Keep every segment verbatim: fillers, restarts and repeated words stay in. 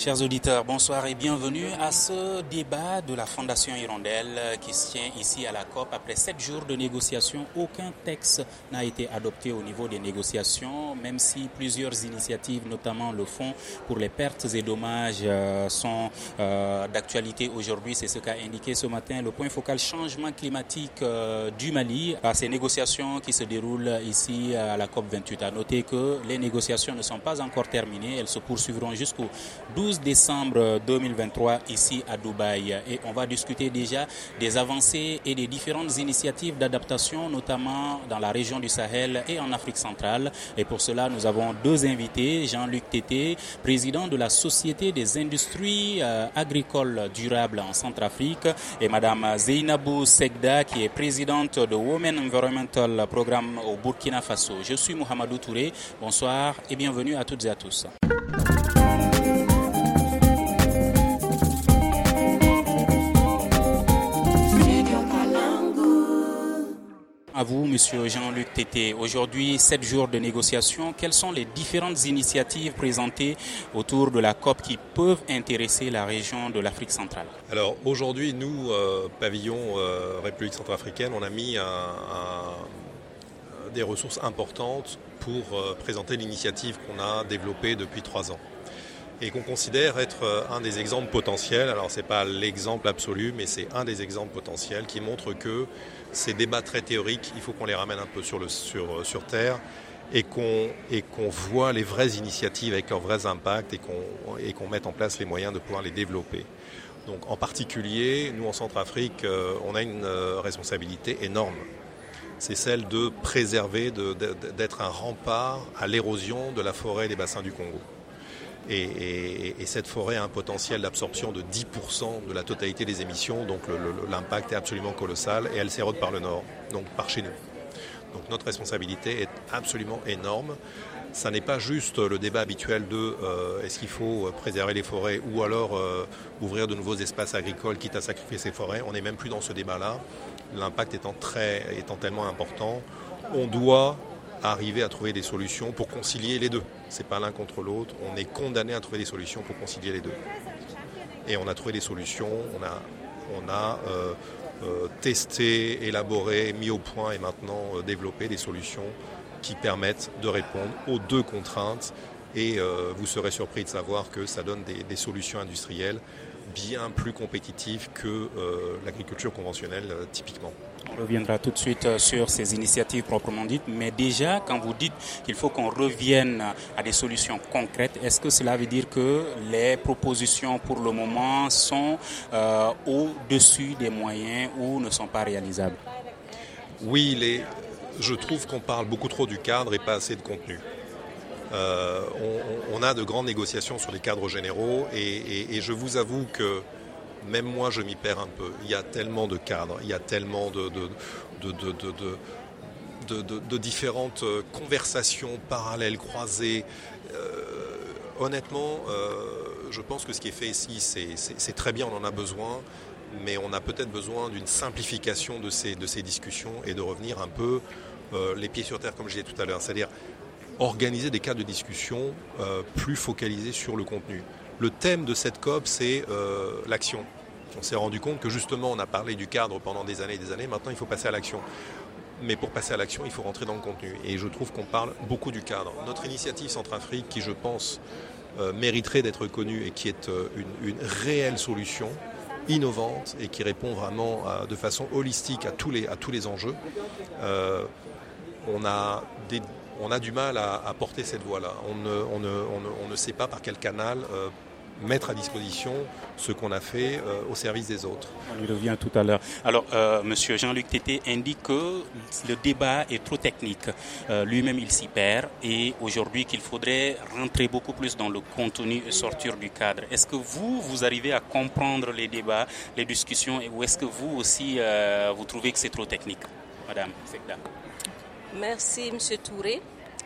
Chers auditeurs, bonsoir et bienvenue à ce débat de la Fondation Hirondelle qui se tient ici à la C O P. Après sept jours de négociations, aucun texte n'a été adopté au niveau des négociations, même si plusieurs initiatives, notamment le Fonds pour les pertes et dommages, euh, sont euh, d'actualité aujourd'hui. C'est ce qu'a indiqué ce matin le point focal changement climatique euh, du Mali à ces négociations qui se déroulent ici à la C O P vingt-huit. À noter que les négociations ne sont pas encore terminées, elles se poursuivront jusqu'au douze décembre deux mille vingt-trois ici à Dubaï. Et on va discuter déjà des avancées et des différentes initiatives d'adaptation, notamment dans la région du Sahel et en Afrique centrale. Et pour cela, nous avons deux invités. Jean-Luc Tété, président de la Société des industries euh, agricoles durables en Centrafrique, et Madame Zeynabou Segda, qui est présidente de Women Environmental Programme au Burkina Faso. Je suis Mohamedou Touré. Bonsoir et bienvenue à toutes et à tous. À vous, Monsieur Jean-Luc Tété. Aujourd'hui, sept jours de négociations. Quelles sont les différentes initiatives présentées autour de la C O P qui peuvent intéresser la région de l'Afrique centrale? Alors aujourd'hui, nous, euh, pavillon euh, République centrafricaine, on a mis un, un, des ressources importantes pour euh, présenter l'initiative qu'on a développée depuis trois ans et qu'on considère être un des exemples potentiels. Alors ce n'est pas l'exemple absolu, mais c'est un des exemples potentiels qui montre que ces débats très théoriques, il faut qu'on les ramène un peu sur, le, sur, sur terre et qu'on, et qu'on voit les vraies initiatives avec leurs vrais impacts et qu'on, et qu'on mette en place les moyens de pouvoir les développer. Donc en particulier, nous en Centrafrique, euh, on a une euh, responsabilité énorme. C'est celle de préserver, de, de, d'être un rempart à l'érosion de la forêt des bassins du Congo. Et, et, et cette forêt a un potentiel d'absorption de dix pour cent de la totalité des émissions, donc le, le, l'impact est absolument colossal et elle s'érode par le nord, donc par chez nous. Donc notre responsabilité est absolument énorme. Ça n'est pas juste le débat habituel de euh, est-ce qu'il faut préserver les forêts ou alors euh, ouvrir de nouveaux espaces agricoles quitte à sacrifier ces forêts. On n'est même plus dans ce débat-là. L'impact étant, très, étant tellement important, on doit arriver à trouver des solutions pour concilier les deux. C'est pas l'un contre l'autre. On est condamné à trouver des solutions pour concilier les deux. Et on a trouvé des solutions. On a, on a euh, euh, testé, élaboré, mis au point et maintenant euh, développé des solutions qui permettent de répondre aux deux contraintes. Et euh, vous serez surpris de savoir que ça donne des, des solutions industrielles bien plus compétitives que euh, l'agriculture conventionnelle euh, typiquement. On reviendra tout de suite sur ces initiatives proprement dites, mais déjà, quand vous dites qu'il faut qu'on revienne à des solutions concrètes, est-ce que cela veut dire que les propositions pour le moment sont euh, au-dessus des moyens ou ne sont pas réalisables? Oui, les... je trouve qu'on parle beaucoup trop du cadre et pas assez de contenu. Euh, on, on a de grandes négociations sur les cadres généraux et, et, et je vous avoue que même moi, je m'y perds un peu. Il y a tellement de cadres, il y a tellement de, de, de, de, de, de, de, de différentes conversations parallèles, croisées. Euh, honnêtement, euh, je pense que ce qui est fait ici, c'est, c'est, c'est très bien, on en a besoin, mais on a peut-être besoin d'une simplification de ces, de ces discussions et de revenir un peu euh, les pieds sur terre, comme je disais tout à l'heure. C'est-à-dire organiser des cadres de discussion euh, plus focalisés sur le contenu. Le thème de cette C O P, c'est euh, l'action. On s'est rendu compte que justement, on a parlé du cadre pendant des années et des années. Maintenant, il faut passer à l'action. Mais pour passer à l'action, il faut rentrer dans le contenu. Et je trouve qu'on parle beaucoup du cadre. Notre initiative Centrafrique, qui je pense euh, mériterait d'être connue et qui est euh, une, une réelle solution innovante et qui répond vraiment à, de façon holistique à tous les, à tous les enjeux, euh, on a des On a du mal à, à porter cette voie-là. On ne, on, ne, on, ne, on ne sait pas par quel canal euh, mettre à disposition ce qu'on a fait euh, au service des autres. On y revient tout à l'heure. Alors, euh, Monsieur Jean-Luc Tété indique que le débat est trop technique. Euh, lui-même, il s'y perd et aujourd'hui qu'il faudrait rentrer beaucoup plus dans le contenu et sortir du cadre. Est-ce que vous, vous arrivez à comprendre les débats, les discussions, ou est-ce que vous aussi, euh, vous trouvez que c'est trop technique, Madame Segda? Merci, Monsieur Touré.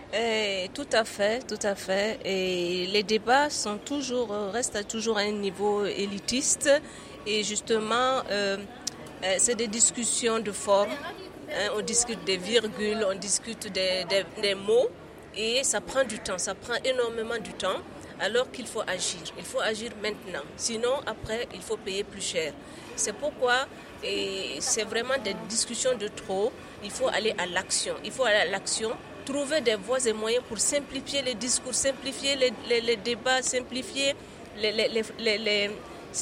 Et tout à fait, tout à fait. Et les débats sont toujours, restent toujours à un niveau élitiste. Et justement, euh, c'est des discussions de forme. Hein, on discute des virgules, on discute des, des, des mots. Et ça prend du temps, ça prend énormément du temps. alors qu'il faut agir. Il faut agir maintenant. Sinon, après, il faut payer plus cher. C'est pourquoi et c'est vraiment des discussions de trop. Il faut aller à l'action. Il faut aller à l'action, trouver des voies et moyens pour simplifier les discours, simplifier les, les, les débats, simplifier les, les, les, les, les,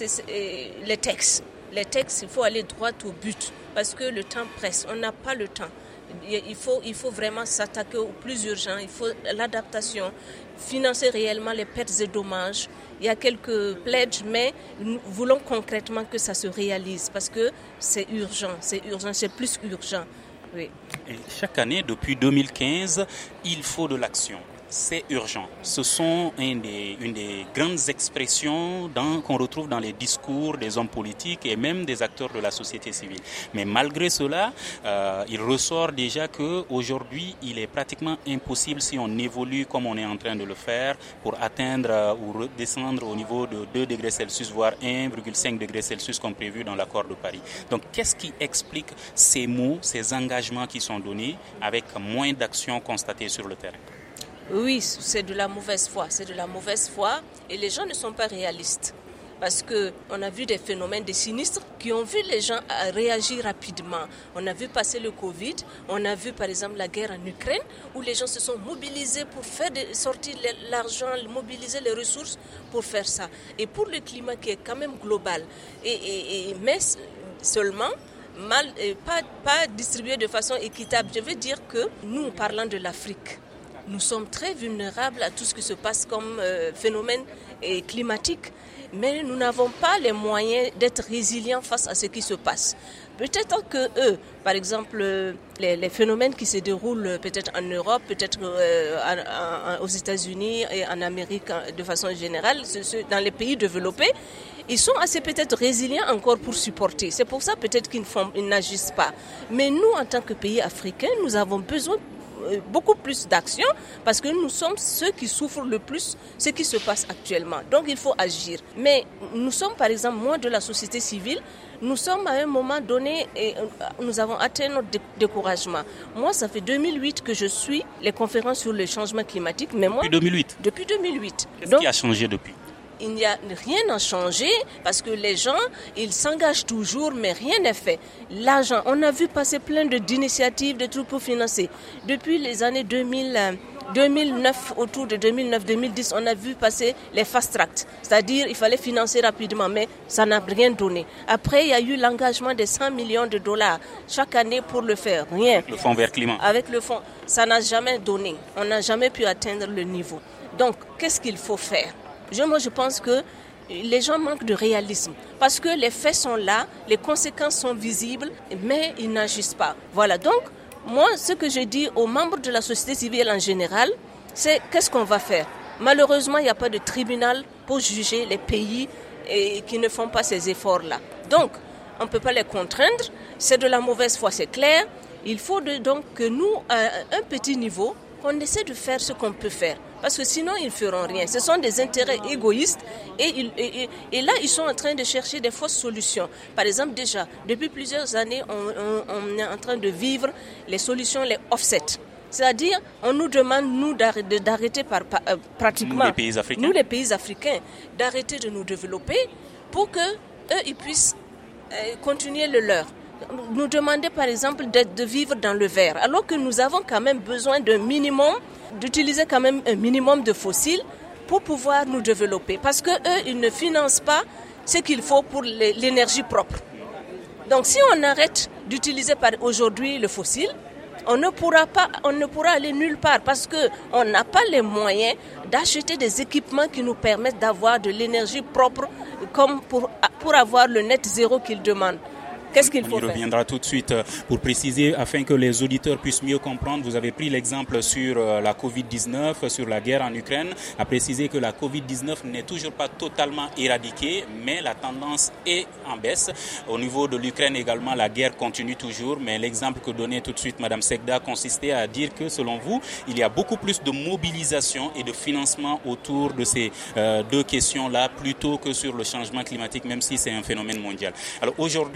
les, les textes. Les textes, il faut aller droit au but parce que le temps presse. On n'a pas le temps. Il faut, il faut vraiment s'attaquer au plus urgent. Il faut l'adaptation, financer réellement les pertes et dommages. Il y a quelques pledges, mais nous voulons concrètement que ça se réalise parce que c'est urgent, c'est urgent, c'est plus urgent. Oui. Et chaque année, depuis deux mille quinze, il faut de l'action. C'est urgent. Ce sont une des, une des grandes expressions dans, qu'on retrouve dans les discours des hommes politiques et même des acteurs de la société civile. Mais malgré cela, euh, il ressort déjà qu'aujourd'hui, il est pratiquement impossible si on évolue comme on est en train de le faire pour atteindre euh, ou redescendre au niveau de deux degrés Celsius, voire un virgule cinq degrés Celsius comme prévu dans l'accord de Paris. Donc, qu'est-ce qui explique ces mots, ces engagements qui sont donnés avec moins d'actions constatées sur le terrain? Oui, c'est de la mauvaise foi, c'est de la mauvaise foi et les gens ne sont pas réalistes parce qu'on a vu des phénomènes, des sinistres qui ont vu les gens réagir rapidement. On a vu passer le Covid, on a vu par exemple la guerre en Ukraine où les gens se sont mobilisés pour faire sortir l'argent, mobiliser les ressources pour faire ça. Et pour le climat qui est quand même global, et, et, et, mais seulement mal, pas, pas distribué de façon équitable. Je veux dire que nous, parlant de l'Afrique, nous sommes très vulnérables à tout ce qui se passe comme euh, phénomène euh, climatique, mais nous n'avons pas les moyens d'être résilients face à ce qui se passe. Peut-être que eux, par exemple, les, les phénomènes qui se déroulent peut-être en Europe, peut-être euh, en, en, aux États-Unis et en Amérique de façon générale, dans les pays développés, ils sont assez peut-être résilients encore pour supporter. C'est pour ça peut-être qu'ils, font, ils n'agissent pas. Mais nous, en tant que pays africains, nous avons besoin beaucoup plus d'action parce que nous sommes ceux qui souffrent le plus ce qui se passe actuellement. Donc il faut agir. Mais nous sommes par exemple, moi de la société civile, nous sommes à un moment donné et nous avons atteint notre découragement. Moi, ça fait deux mille huit que je suis les conférences sur le changement climatique. Mais moi, depuis deux mille huit Depuis deux mille huit. Qu'est-ce Donc, qui a changé depuis? Il n'y a rien à changer parce que les gens, ils s'engagent toujours, mais rien n'est fait. L'argent, on a vu passer plein de, d'initiatives, de trucs pour financer. Depuis les années deux mille, deux mille neuf, autour de deux mille neuf deux mille dix, on a vu passer les fast tracks. C'est-à-dire, il fallait financer rapidement, mais ça n'a rien donné. Après, il y a eu l'engagement de cent millions de dollars chaque année pour le faire. Rien. Le fonds vert climat. Avec le fonds, ça n'a jamais donné. On n'a jamais pu atteindre le niveau. Donc, qu'est-ce qu'il faut faire? Je, moi, je pense que les gens manquent de réalisme parce que les faits sont là, les conséquences sont visibles, mais ils n'agissent pas. Voilà, donc, moi, ce que je dis aux membres de la société civile en général, c'est qu'est-ce qu'on va faire? Malheureusement, il n'y a pas de tribunal pour juger les pays et, qui ne font pas ces efforts-là. Donc, on ne peut pas les contraindre, c'est de la mauvaise foi, c'est clair. Il faut de, donc que nous, à un petit niveau, qu'on essaie de faire ce qu'on peut faire. Parce que sinon, ils ne feront rien. Ce sont des intérêts égoïstes et, et, et, et là, ils sont en train de chercher des fausses solutions. Par exemple, déjà, depuis plusieurs années, on, on, on est en train de vivre les solutions, les offsets. C'est-à-dire, on nous demande, nous, d'arrêter, d'arrêter par, par, euh, pratiquement, nous les pays africains, nous, les pays africains d'arrêter de nous développer pour qu'eux, ils puissent euh, continuer le leur. Nous demander par exemple de, de vivre dans le vert, alors que nous avons quand même besoin d'un minimum, d'utiliser quand même un minimum de fossiles pour pouvoir nous développer. Parce que eux, ils ne financent pas ce qu'il faut pour l'énergie propre. Donc si on arrête d'utiliser par aujourd'hui le fossile, on ne pourra pas, on ne pourra aller nulle part parce que on n'a pas les moyens d'acheter des équipements qui nous permettent d'avoir de l'énergie propre comme pour, pour avoir le net zéro qu'ils demandent. Qu'est-ce qu'il faut On y reviendra tout de suite pour préciser, afin que les auditeurs puissent mieux comprendre. Vous avez pris l'exemple sur la covid dix-neuf, sur la guerre en Ukraine, à préciser que la covid dix-neuf n'est toujours pas totalement éradiquée, mais la tendance est en baisse. Au niveau de l'Ukraine également, la guerre continue toujours, mais l'exemple que donnait tout de suite Mme Segda consistait à dire que, selon vous, il y a beaucoup plus de mobilisation et de financement autour de ces euh, deux questions-là, plutôt que sur le changement climatique, même si c'est un phénomène mondial. Alors aujourd'hui, euh, tout de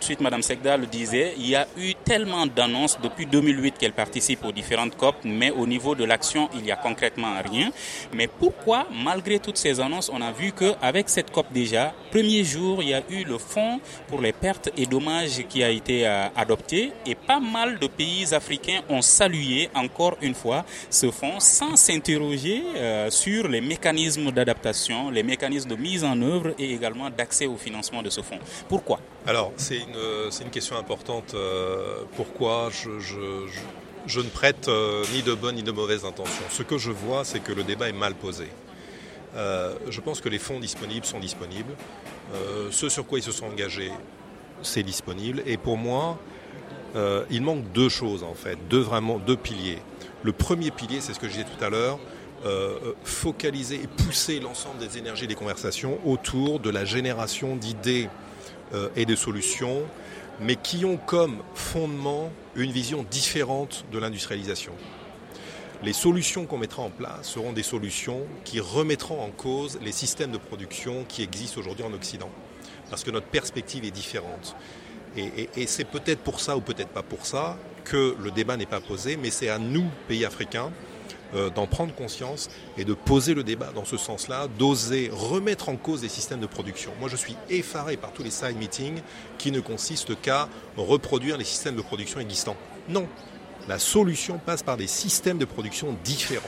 suite, Mme Segda le disait, il y a eu tellement d'annonces depuis deux mille huit qu'elle participe aux différentes C O P, mais au niveau de l'action, il n'y a concrètement rien. Mais pourquoi, malgré toutes ces annonces, on a vu qu'avec cette C O P déjà, premier jour, il y a eu le fonds pour les pertes et dommages qui a été euh, adopté et pas mal de pays africains ont salué encore une fois ce fonds sans s'interroger euh, sur les mécanismes d'adaptation, les mécanismes de mise en œuvre et également d'accès au financement de ce fonds. Pourquoi ? Alors, c'est une, c'est une question importante. Euh, pourquoi je, je, je, je ne prête euh, ni de bonnes ni de mauvaises intentions. Ce que je vois, c'est que le débat est mal posé. Euh, je pense que les fonds disponibles sont disponibles. Euh, ce sur quoi ils se sont engagés, c'est disponible. Et pour moi, euh, il manque deux choses en fait, deux, vraiment, deux piliers. Le premier pilier, c'est ce que je disais tout à l'heure, euh, focaliser et pousser l'ensemble des énergies et des conversations autour de la génération d'idées euh, et de solutions, mais qui ont comme fondement une vision différente de l'industrialisation. Les solutions qu'on mettra en place seront des solutions qui remettront en cause les systèmes de production qui existent aujourd'hui en Occident. Parce que notre perspective est différente. Et, et, et c'est peut-être pour ça ou peut-être pas pour ça que le débat n'est pas posé, mais c'est à nous, pays africains, euh, d'en prendre conscience et de poser le débat dans ce sens-là, d'oser remettre en cause les systèmes de production. Moi, je suis effaré par tous les side meetings qui ne consistent qu'à reproduire les systèmes de production existants. Non. La solution passe par des systèmes de production différents.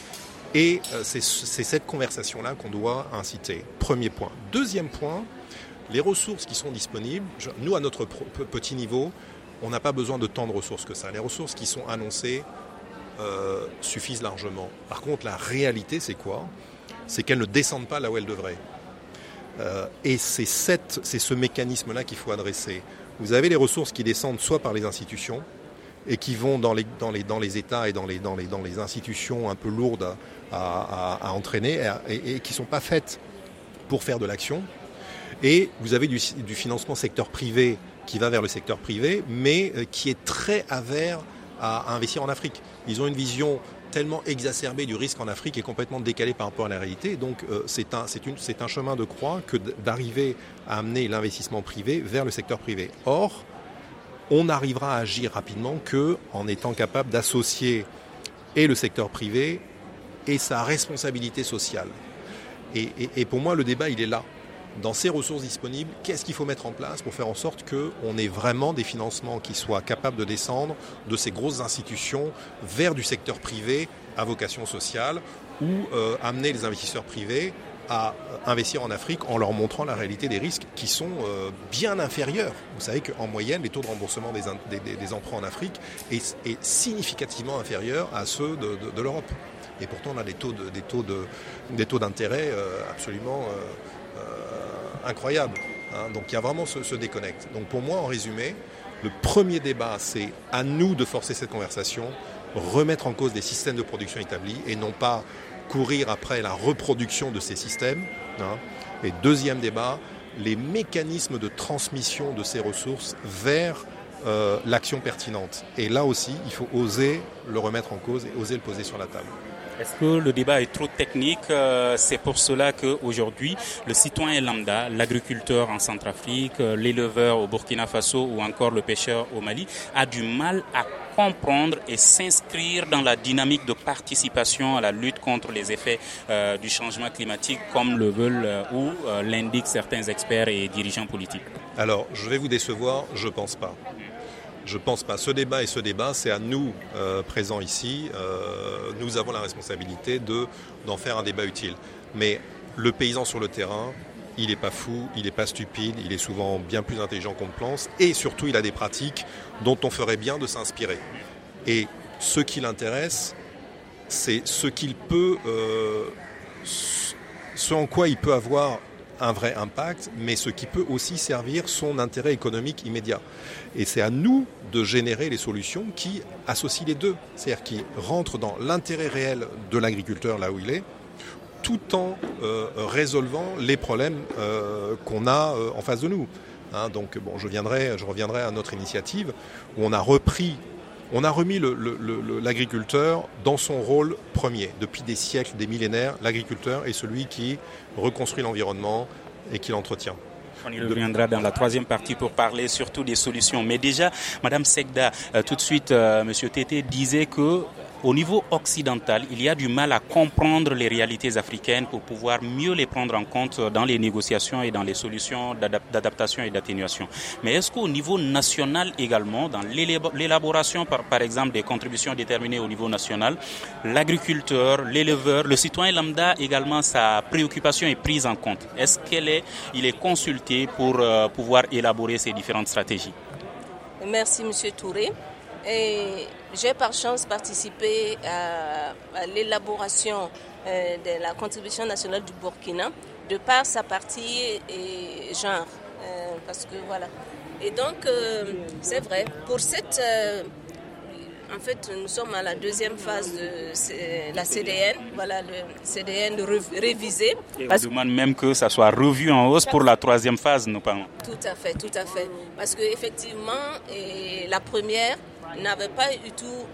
Et euh, c'est, c'est cette conversation-là qu'on doit inciter. Premier point. Deuxième point, les ressources qui sont disponibles, je, nous, à notre pro, petit niveau, on n'a pas besoin de tant de ressources que ça. Les ressources qui sont annoncées euh, suffisent largement. Par contre, la réalité, c'est quoi ? C'est qu'elles ne descendent pas là où elles devraient. Euh, et c'est, cette, c'est ce mécanisme-là qu'il faut adresser. Vous avez les ressources qui descendent soit par les institutions, et qui vont dans les, dans les, dans les États et dans les, dans, les, dans les institutions un peu lourdes à, à, à entraîner et, et, et qui ne sont pas faites pour faire de l'action. Et vous avez du, du financement secteur privé qui va vers le secteur privé, mais qui est très avare à, à investir en Afrique. Ils ont une vision tellement exacerbée du risque en Afrique et complètement décalée par rapport à la réalité. Donc euh, c'est, un, c'est, une, c'est un chemin de croix que d'arriver à amener l'investissement privé vers le secteur privé. Or, on n'arrivera à agir rapidement qu'en étant capable d'associer et le secteur privé et sa responsabilité sociale. Et, et, et pour moi, le débat, il est là. Dans ces ressources disponibles, qu'est-ce qu'il faut mettre en place pour faire en sorte qu'on ait vraiment des financements qui soient capables de descendre de ces grosses institutions vers du secteur privé à vocation sociale ou euh, amener les investisseurs privés à investir en Afrique en leur montrant la réalité des risques qui sont euh, bien inférieurs. Vous savez qu'en moyenne, les taux de remboursement des, des, des emprunts en Afrique est, est significativement inférieur à ceux de, de, de l'Europe. Et pourtant, on a des taux, de, des taux, de, des taux d'intérêt euh, absolument euh, euh, incroyables. Hein. Donc il y a vraiment ce, ce déconnect. Donc pour moi, en résumé, le premier débat, c'est à nous de forcer cette conversation, remettre en cause des systèmes de production établis et non pas courir après la reproduction de ces systèmes. Hein. Et deuxième débat, les mécanismes de transmission de ces ressources vers euh, l'action pertinente. Et là aussi, il faut oser le remettre en cause et oser le poser sur la table. Est-ce que le débat est trop technique ? C'est pour cela qu'aujourd'hui, le citoyen lambda, l'agriculteur en Centrafrique, l'éleveur au Burkina Faso ou encore le pêcheur au Mali a du mal à comprendre et s'inscrire dans la dynamique de participation à la lutte contre les effets euh, du changement climatique comme le veulent euh, ou euh, l'indiquent certains experts et dirigeants politiques. Alors, je vais vous décevoir, je ne pense pas. Je ne pense pas. Ce débat et ce débat, c'est à nous, euh, présents ici. Euh, nous avons la responsabilité de, d'en faire un débat utile. Mais le paysan sur le terrain, il n'est pas fou, il n'est pas stupide, il est souvent bien plus intelligent qu'on le pense. Et surtout, il a des pratiques dont on ferait bien de s'inspirer. Et ce qui l'intéresse, c'est ce qu'il peut, euh, ce en quoi il peut avoir un vrai impact, mais ce qui peut aussi servir son intérêt économique immédiat. Et c'est à nous de générer les solutions qui associent les deux, c'est-à-dire qui rentrent dans l'intérêt réel de l'agriculteur là où il est, tout en euh, résolvant les problèmes euh, qu'on a euh, en face de nous. Hein, donc bon, je, viendrai, je reviendrai à notre initiative où on a repris, on a remis le, le, le, l'agriculteur dans son rôle premier. Depuis des siècles, des millénaires, l'agriculteur est celui qui reconstruit l'environnement et qui l'entretient. On y reviendra dans la troisième partie pour parler surtout des solutions. Mais déjà, Madame Segda, euh, tout de suite, euh, Monsieur Tété disait que au niveau occidental, il y a du mal à comprendre les réalités africaines pour pouvoir mieux les prendre en compte dans les négociations et dans les solutions d'adaptation et d'atténuation. Mais est-ce qu'au niveau national également, dans l'élaboration par, par exemple des contributions déterminées au niveau national, l'agriculteur, l'éleveur, le citoyen lambda également, sa préoccupation est prise en compte? Est-ce qu'elle est, il est consulté pour euh, pouvoir élaborer ces différentes stratégies? Merci Monsieur Touré. Et j'ai par chance participé à, à l'élaboration euh, de la contribution nationale du Burkina de par sa partie et genre, euh, parce que voilà. Et donc euh, c'est vrai pour cette, euh, en fait nous sommes à la deuxième phase de la C D N, voilà le C D N révisé. Et on demande même que ça soit revu en hausse pour la troisième phase, nous parlons. Tout à fait, tout à fait, parce que effectivement et la première n'avait pas du tout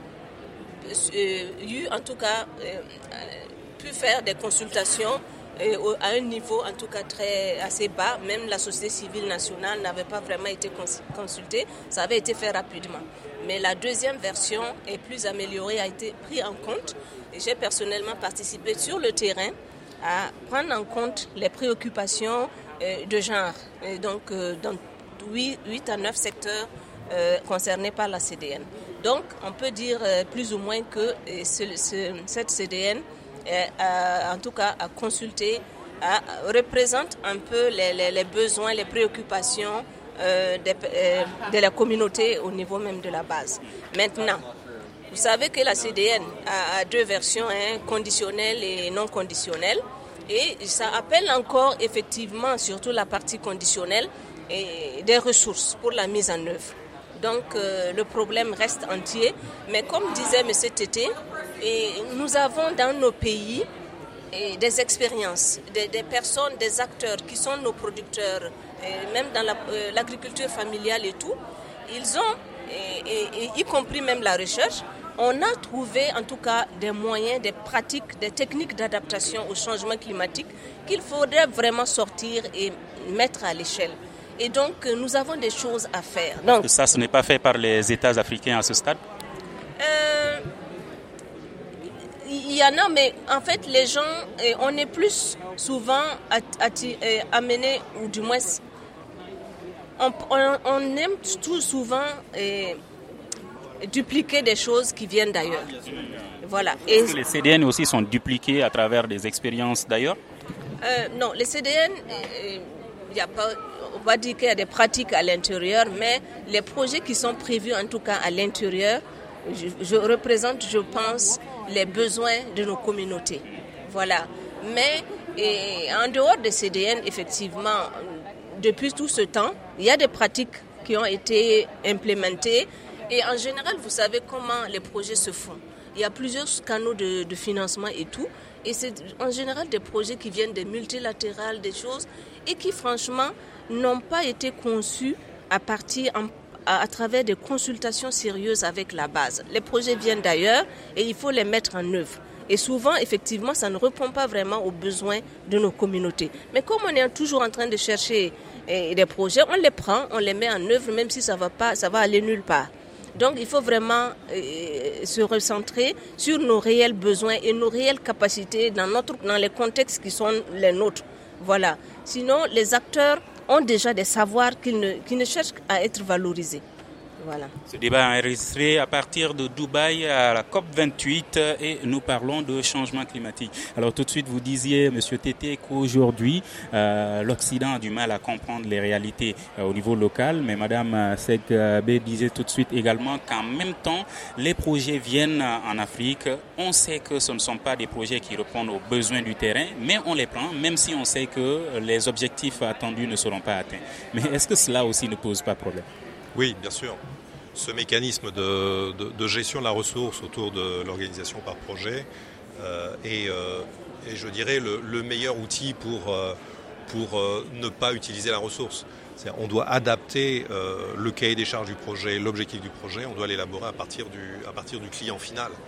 euh, eu, en tout cas, euh, pu faire des consultations euh, à un niveau, en tout cas, très assez bas. Même la société civile nationale n'avait pas vraiment été consultée. Ça avait été fait rapidement. Mais la deuxième version est plus améliorée, a été prise en compte. Et j'ai personnellement participé sur le terrain à prendre en compte les préoccupations euh, de genre. Et donc, euh, dans huit à neuf secteurs Euh, concernés par la C D N. Donc, on peut dire euh, plus ou moins que euh, ce, ce, cette C D N, est, euh, en tout cas, à consulter, à, représente un peu les, les, les besoins, les préoccupations euh, de, euh, de la communauté au niveau même de la base. Maintenant, vous savez que la C D N a, a deux versions, hein, conditionnelle et non conditionnelle, et ça appelle encore effectivement, surtout la partie conditionnelle, et des ressources pour la mise en œuvre. Donc euh, le problème reste entier. Mais comme disait M. Tété, et nous avons dans nos pays et des expériences, des, des personnes, des acteurs qui sont nos producteurs, et même dans la, euh, l'agriculture familiale et tout, ils ont, et, et, et, y compris même la recherche, on a trouvé en tout cas des moyens, des pratiques, des techniques d'adaptation au changement climatique qu'il faudrait vraiment sortir et mettre à l'échelle. Et donc, nous avons des choses à faire. Donc, ça, ce n'est pas fait par les États africains à ce stade? euh, Il y en a, mais en fait, les gens, on est plus souvent amenés, ou du moins, on, on, on aime tout souvent et, dupliquer des choses qui viennent d'ailleurs. Voilà. Et est-ce que les C D N aussi sont dupliqués à travers des expériences d'ailleurs? euh, Non, les C D N, il n'y a pas... On va dire qu'il y a des pratiques à l'intérieur, mais les projets qui sont prévus en tout cas à l'intérieur, je, je représente, je pense, les besoins de nos communautés. Voilà. Mais et en dehors des C D N, effectivement, depuis tout ce temps, il y a des pratiques qui ont été implémentées. Et en général, vous savez comment les projets se font. Il y a plusieurs canaux de, de financement et tout. Et c'est en général des projets qui viennent des multilatérales, des choses, et qui franchement n'ont pas été conçus à partir en, à, à travers des consultations sérieuses avec la base. Les projets viennent d'ailleurs et il faut les mettre en œuvre. Et souvent, effectivement, ça ne répond pas vraiment aux besoins de nos communautés. Mais comme on est toujours en train de chercher eh, des projets, on les prend, on les met en œuvre, même si ça va pas, ça va aller nulle part. Donc, il faut vraiment euh, se recentrer sur nos réels besoins et nos réelles capacités dans, notre, dans les contextes qui sont les nôtres. Voilà. Sinon, les acteurs ont déjà des savoirs qui ne, qui ne cherchent à être valorisés. Voilà. Ce débat est enregistré à partir de Dubaï à la COP vingt-huit et nous parlons de changement climatique. Alors tout de suite, vous disiez, Monsieur Tété, qu'aujourd'hui, euh, l'Occident a du mal à comprendre les réalités euh, au niveau local, mais Madame Segda disait tout de suite également qu'en même temps, les projets viennent en Afrique. On sait que ce ne sont pas des projets qui répondent aux besoins du terrain, mais on les prend, même si on sait que les objectifs attendus ne seront pas atteints. Mais est-ce que cela aussi ne pose pas problème? Oui, bien sûr. Ce mécanisme de, de, de gestion de la ressource autour de l'organisation par projet euh, est, euh, est, je dirais, le, le meilleur outil pour, euh, pour euh, ne pas utiliser la ressource. C'est-à-dire, on doit adapter euh, le cahier des charges du projet, l'objectif du projet, on doit l'élaborer à partir du, à partir du client final.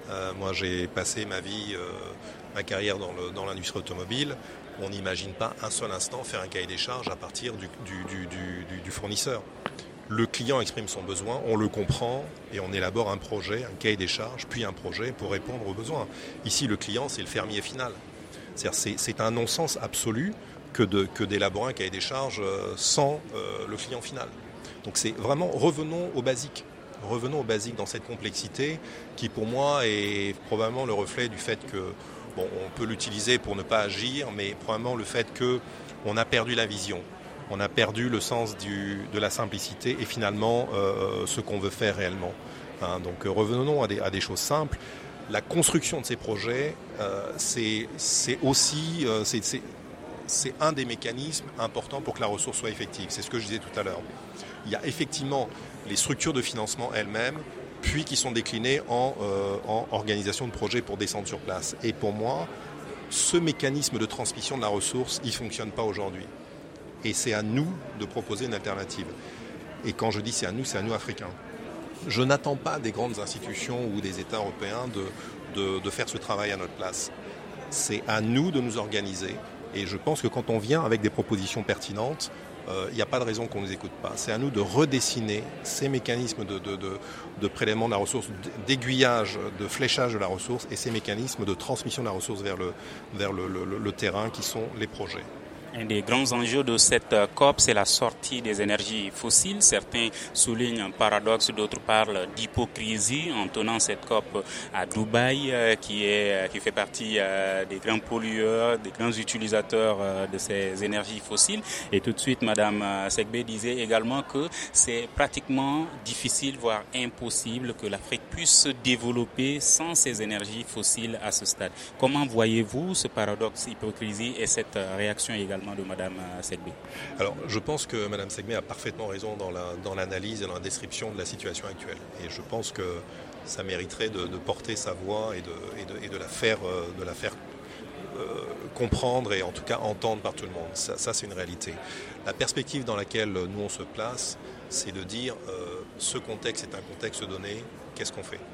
Euh, moi, j'ai passé ma vie, euh, ma carrière dans, le, dans l'industrie automobile. On n'imagine pas un seul instant faire un cahier des charges à partir du, du, du, du, du fournisseur. Le client exprime son besoin, on le comprend et on élabore un projet, un cahier des charges, puis un projet pour répondre aux besoins. Ici, le client, c'est le fermier final. C'est-à-dire, c'est, c'est un non-sens absolu que, de, que d'élaborer un cahier des charges sans euh, le client final. Donc c'est vraiment, revenons aux basiques. Revenons aux basiques dans cette complexité qui, pour moi, est probablement le reflet du fait que, bon, on peut l'utiliser pour ne pas agir, mais probablement le fait qu'on a perdu la vision. On a perdu le sens du, de la simplicité et finalement euh, ce qu'on veut faire réellement. Hein, donc euh, revenons à des, à des choses simples. La construction de ces projets, euh, c'est, c'est aussi euh, c'est, c'est, c'est un des mécanismes importants pour que la ressource soit effective. C'est ce que je disais tout à l'heure. Il y a effectivement les structures de financement elles-mêmes, puis qui sont déclinées en, euh, en organisation de projets pour descendre sur place. Et pour moi, ce mécanisme de transmission de la ressource, il ne fonctionne pas aujourd'hui. Et c'est à nous de proposer une alternative. Et quand je dis c'est à nous, c'est à nous Africains. Je n'attends pas des grandes institutions ou des États européens de, de, de faire ce travail à notre place. C'est à nous de nous organiser. Et je pense que quand on vient avec des propositions pertinentes, il euh, n'y a pas de raison qu'on ne nous écoute pas. C'est à nous de redessiner ces mécanismes de, de, de, de prélèvement de la ressource, d'aiguillage, de fléchage de la ressource et ces mécanismes de transmission de la ressource vers le, vers le, le, le terrain qui sont les projets. Un des grands enjeux de cette COP, c'est la sortie des énergies fossiles. Certains soulignent un paradoxe, d'autres parlent d'hypocrisie en tenant cette COP à Dubaï, qui, est, qui fait partie des grands pollueurs, des grands utilisateurs de ces énergies fossiles. Et tout de suite, Madame Segbe disait également que c'est pratiquement difficile, voire impossible, que l'Afrique puisse se développer sans ces énergies fossiles à ce stade. Comment voyez-vous ce paradoxe, hypocrisie et cette réaction également de Mme Segbe? Alors, je pense que Mme Segbe a parfaitement raison dans, la, dans l'analyse et dans la description de la situation actuelle. Et je pense que ça mériterait de, de porter sa voix et de, et de, et de la faire, de la faire euh, comprendre et en tout cas entendre par tout le monde. Ça, ça, c'est une réalité. La perspective dans laquelle nous on se place, c'est de dire euh, ce contexte est un contexte donné, qu'est-ce qu'on fait?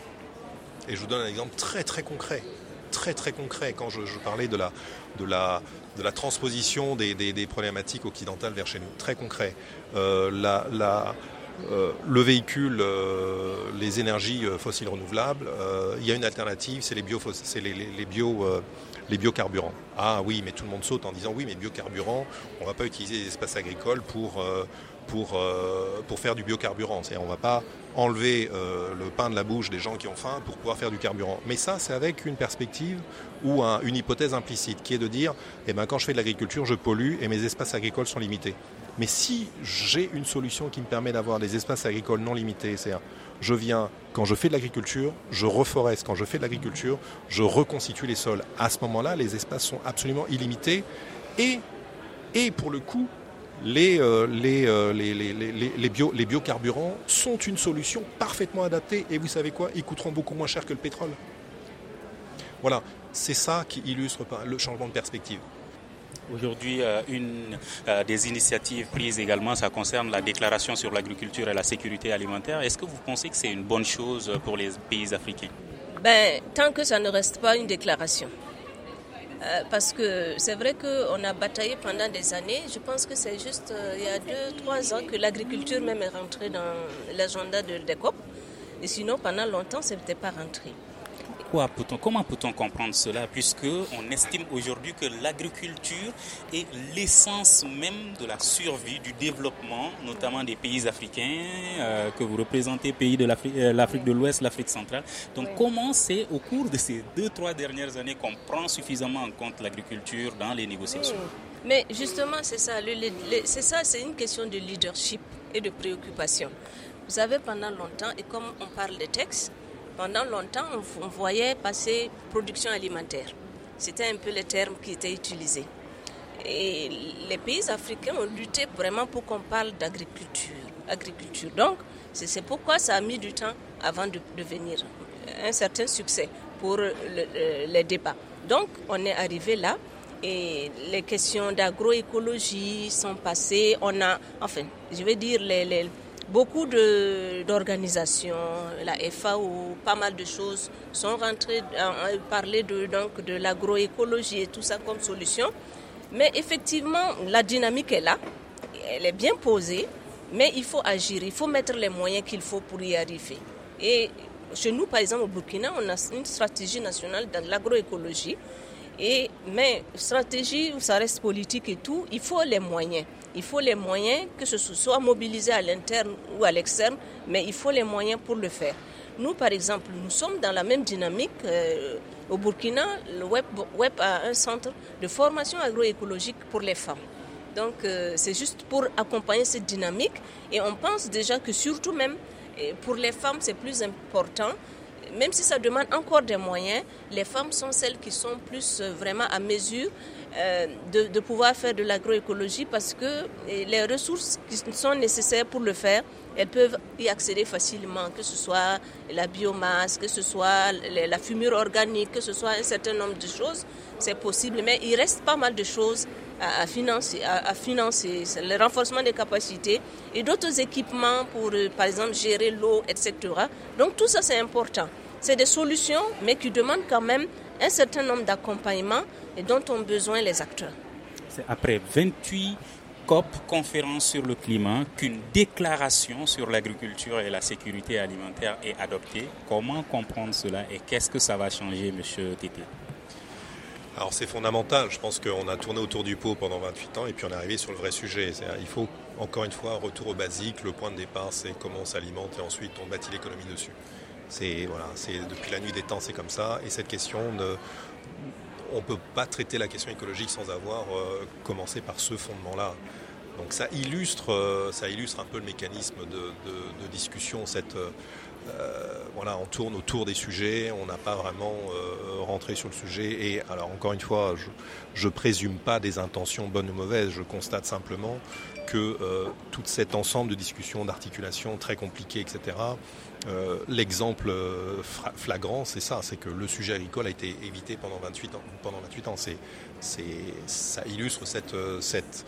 Et je vous donne un exemple très très concret. Très très concret, quand je, je parlais de la, de la, de la transposition des, des, des problématiques occidentales vers chez nous. Très concret. Euh, la, la, euh, le véhicule, euh, les énergies fossiles renouvelables, euh, il y a une alternative, c'est les, bio, c'est les, les, les, bio, euh, les biocarburants. Ah oui, mais tout le monde saute en disant oui, mais biocarburants, on ne va pas utiliser les espaces agricoles pour... Euh, Pour, euh, pour faire du biocarburant. C'est-à-dire on ne va pas enlever euh, le pain de la bouche des gens qui ont faim pour pouvoir faire du carburant. Mais ça, c'est avec une perspective ou un, une hypothèse implicite qui est de dire eh ben, quand je fais de l'agriculture, je pollue et mes espaces agricoles sont limités. Mais si j'ai une solution qui me permet d'avoir des espaces agricoles non limités, c'est-à-dire je viens, quand je fais de l'agriculture, je reforeste. Quand je fais de l'agriculture, je reconstitue les sols. À ce moment-là, les espaces sont absolument illimités et, et pour le coup, Les, euh, les, euh, les, les, les, les, bio, les biocarburants sont une solution parfaitement adaptée et vous savez quoi, ils coûteront beaucoup moins cher que le pétrole. Voilà, c'est ça qui illustre le changement de perspective. Aujourd'hui, euh, une euh, des initiatives prises également, ça concerne la déclaration sur l'agriculture et la sécurité alimentaire. Est-ce que vous pensez que c'est une bonne chose pour les pays africains? Ben, tant que ça ne reste pas une déclaration. Euh, parce que c'est vrai qu'on a bataillé pendant des années. Je pense que c'est juste euh, il y a deux, trois ans que l'agriculture même est rentrée dans l'agenda de, des COP. Et sinon, pendant longtemps, ça n'était pas rentré. Pourquoi peut-on, comment peut-on comprendre cela, puisqu'on estime aujourd'hui que l'agriculture est l'essence même de la survie, du développement, notamment des pays africains euh, que vous représentez, pays de l'Afrique, euh, l'Afrique de l'Ouest, l'Afrique centrale. Donc oui. Comment c'est au cours de ces deux, trois dernières années qu'on prend suffisamment en compte l'agriculture dans les négociations? Oui. Mais justement, c'est ça, le, le, c'est ça, c'est une question de leadership et de préoccupation. Vous savez, pendant longtemps, et comme on parle des textes, pendant longtemps, on voyait passer production alimentaire. C'était un peu le terme qui était utilisé. Et les pays africains ont lutté vraiment pour qu'on parle d'agriculture. Agriculture. Donc, c'est, c'est pourquoi ça a mis du temps avant de devenir un certain succès pour le, le, les débats. Donc, on est arrivé là et les questions d'agroécologie sont passées. On a, enfin, je vais dire, les... les beaucoup de, d'organisations, la F A O, pas mal de choses sont rentrées à parler de, donc, de l'agroécologie et tout ça comme solution. Mais effectivement, la dynamique est là, elle est bien posée, mais il faut agir, il faut mettre les moyens qu'il faut pour y arriver. Et chez nous, par exemple, au Burkina, on a une stratégie nationale dans l'agroécologie. Et, mais stratégie, ça reste politique et tout, il faut les moyens. Il faut les moyens, que ce soit mobilisé à l'interne ou à l'externe, mais il faut les moyens pour le faire. Nous, par exemple, nous sommes dans la même dynamique. Euh, au Burkina, le W E P, W E P a un centre de formation agroécologique pour les femmes. Donc, euh, c'est juste pour accompagner cette dynamique. Et on pense déjà que surtout même, pour les femmes, c'est plus important. Même si ça demande encore des moyens, les femmes sont celles qui sont plus vraiment à mesure euh, de, de pouvoir faire de l'agroécologie parce que les ressources qui sont nécessaires pour le faire, elles peuvent y accéder facilement, que ce soit la biomasse, que ce soit la fumure organique, que ce soit un certain nombre de choses, c'est possible. Mais il reste pas mal de choses à, à financer, à, à financer, le renforcement des capacités et d'autres équipements pour, par exemple, gérer l'eau, et cetera. Donc tout ça, c'est important. C'est des solutions, mais qui demandent quand même un certain nombre d'accompagnements et dont ont besoin les acteurs. C'est après vingt-huit COP, conférence sur le climat, qu'une déclaration sur l'agriculture et la sécurité alimentaire est adoptée. Comment comprendre cela et qu'est-ce que ça va changer, M. Tété? Alors c'est fondamental, je pense qu'on a tourné autour du pot pendant vingt-huit ans et puis on est arrivé sur le vrai sujet. Il faut encore une fois un retour au basique, le point de départ c'est comment on s'alimente et ensuite on bâtit l'économie dessus. C'est, voilà, c'est, depuis la nuit des temps c'est comme ça et cette question, ne, on ne peut pas traiter la question écologique sans avoir euh, commencé par ce fondement-là. Donc ça illustre, euh, ça illustre un peu le mécanisme de, de, de discussion, cette... Euh, Euh, voilà, on tourne autour des sujets, on n'a pas vraiment euh, rentré sur le sujet. Et alors encore une fois, je ne présume pas des intentions bonnes ou mauvaises, je constate simplement que euh, tout cet ensemble de discussions, d'articulations très compliquées, et cetera, euh, l'exemple flagrant, c'est ça, c'est que le sujet agricole a été évité pendant vingt-huit ans. Pendant vingt-huit ans, c'est, c'est, ça illustre cette, cette,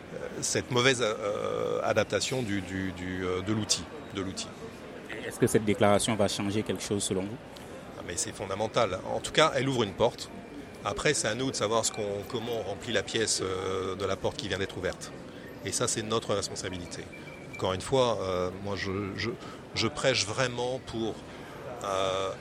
cette mauvaise euh, adaptation du, du, du, de l'outil. De l'outil. Est-ce que cette déclaration va changer quelque chose selon vous? Ah mais c'est fondamental. En tout cas, elle ouvre une porte. Après, c'est à nous de savoir ce qu'on, comment on remplit la pièce de la porte qui vient d'être ouverte. Et ça, c'est notre responsabilité. Encore une fois, euh, moi, je, je, je prêche vraiment pour euh,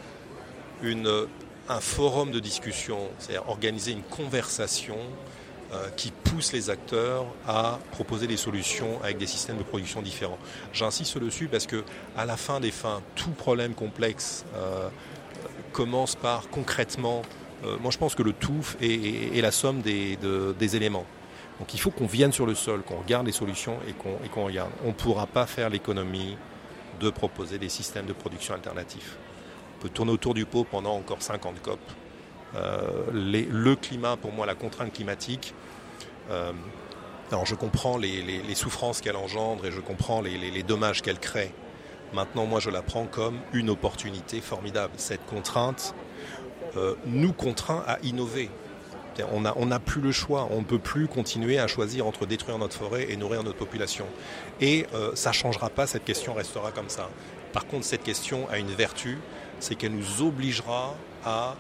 une, un forum de discussion, c'est-à-dire organiser une conversation euh, qui pousse les acteurs à proposer des solutions avec des systèmes de production différents. J'insiste dessus parce que à la fin des fins, tout problème complexe euh, commence par concrètement. Euh, moi, je pense que le tout est, est, est la somme des, de, des éléments. Donc, il faut qu'on vienne sur le sol, qu'on regarde les solutions et qu'on, et qu'on regarde. On ne pourra pas faire l'économie de proposer des systèmes de production alternatifs. On peut tourner autour du pot pendant encore cinquante COP. Euh, les, le climat, pour moi, la contrainte climatique, euh, alors je comprends les, les, les souffrances qu'elle engendre et je comprends les, les, les dommages qu'elle crée. Maintenant, moi, je la prends comme une opportunité formidable. Cette contrainte euh, nous contraint à innover. On n'a on n'a plus le choix. On ne peut plus continuer à choisir entre détruire notre forêt et nourrir notre population. Et euh, ça ne changera pas, cette question restera comme ça. Par contre, cette question a une vertu, c'est qu'elle nous obligera à